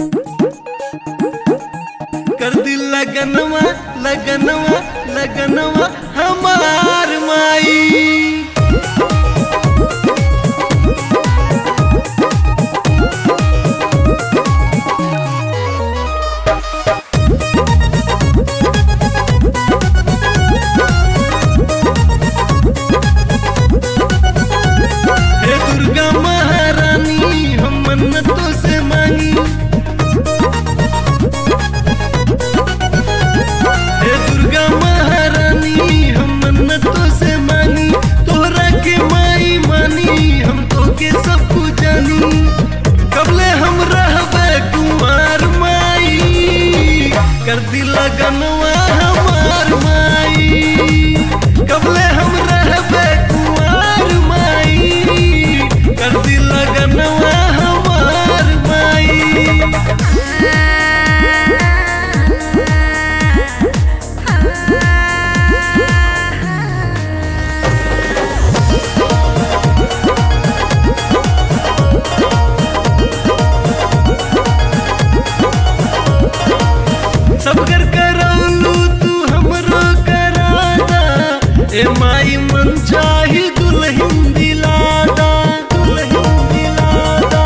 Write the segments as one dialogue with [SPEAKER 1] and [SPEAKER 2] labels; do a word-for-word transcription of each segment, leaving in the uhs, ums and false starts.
[SPEAKER 1] कर दिल लगनवा लगनवा लगनवा हमार माई। हे दुर्गा महारानी हम मन्नतों से मांगी, हे दुर्गा महारानी हम मन्नतों से मांगी। तोहरा के माई मानी हम तो के सब कुछ जानी। कबले हम रहबे कुंवार माई, कर दी लगनवा हमार माई। कबले हम रहबे कुंवार माई, कर दी लगनवा हमार माई। सब कर करौलू तू हमरो करादा, ए माई मन चाही दुल्हन दिलादा, दुल्हन दिलादा।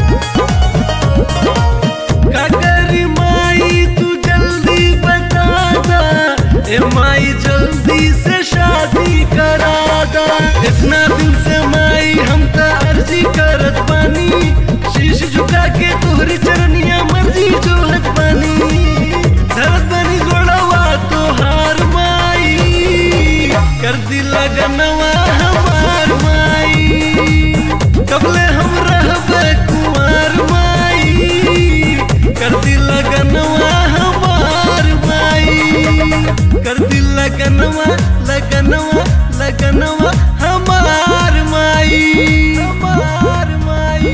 [SPEAKER 1] का करी माई तू जल्दी बता दा, ए माई जल्दी से शादी करादा। इतना दिन से माई हम त अर्जी करत बानी, शीश झुका के तोहरी चरनिया मर्जी जोहत बानी। धरत बनी गोड़वा तोहार माई, कर दी लगनवा हमार माई। कबले हम रहबे कुंवार माई, कर दी लगनवा हमार माई। कर दी लगनवा लगनवा लगनवा हमार माई, हमार माई।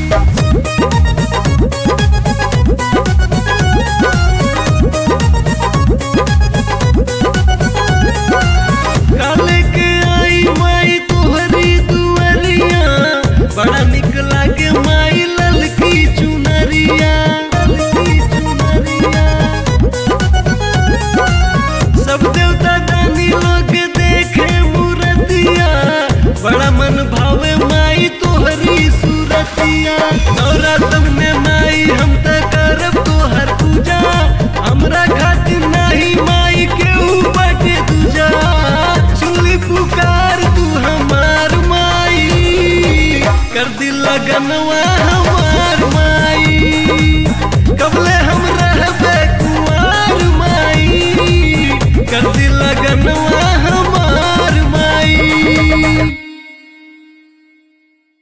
[SPEAKER 1] काले के आई माई तोहरी दुआरिया, बड़ा निक लागे माई ललकी चुनरिया, ललकी चुनरिया। सब देवता दानी लोग देखे मूर्तिया, बड़ा मन भावे माई तोहरी सूरतिया। नवरात्र में माई हम त करब तोहर पूजा, हमरा खातिर नहीं माई केहू बाटे दूजा। सुनली पुकार तू हमार माई, कर दी लगनवा हमार माई। कबले हम रहबे कुंवार माई, कर दी लगनवा